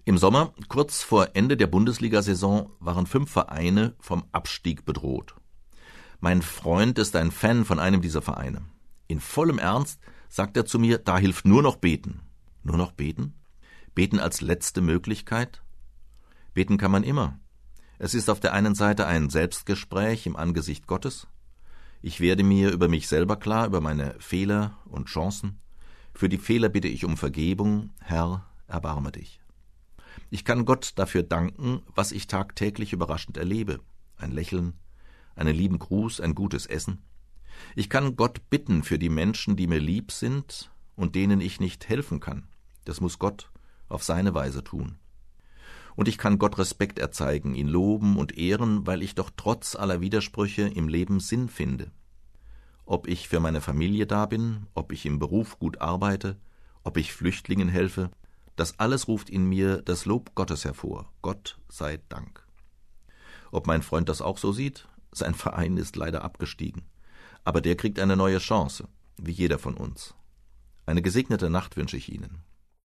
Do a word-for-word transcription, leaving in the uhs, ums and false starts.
Im Sommer, kurz vor Ende der Bundesliga-Saison, waren fünf Vereine vom Abstieg bedroht. Mein Freund ist ein Fan von einem dieser Vereine. In vollem Ernst sagt er zu mir, da hilft nur noch beten. Nur noch beten? Beten als letzte Möglichkeit? Beten kann man immer. Es ist auf der einen Seite ein Selbstgespräch im Angesicht Gottes. Ich werde mir über mich selber klar, über meine Fehler und Chancen. Für die Fehler bitte ich um Vergebung. Herr, erbarme dich. Ich kann Gott dafür danken, was ich tagtäglich überraschend erlebe. Ein Lächeln, einen lieben Gruß, ein gutes Essen. Ich kann Gott bitten für die Menschen, die mir lieb sind und denen ich nicht helfen kann. Das muss Gott auf seine Weise tun. Und ich kann Gott Respekt erzeigen, ihn loben und ehren, weil ich doch trotz aller Widersprüche im Leben Sinn finde. Ob ich für meine Familie da bin, ob ich im Beruf gut arbeite, ob ich Flüchtlingen helfe, das alles ruft in mir das Lob Gottes hervor. Gott sei Dank. Ob mein Freund das auch so sieht? Sein Verein ist leider abgestiegen. Aber der kriegt eine neue Chance, wie jeder von uns. Eine gesegnete Nacht wünsche ich Ihnen.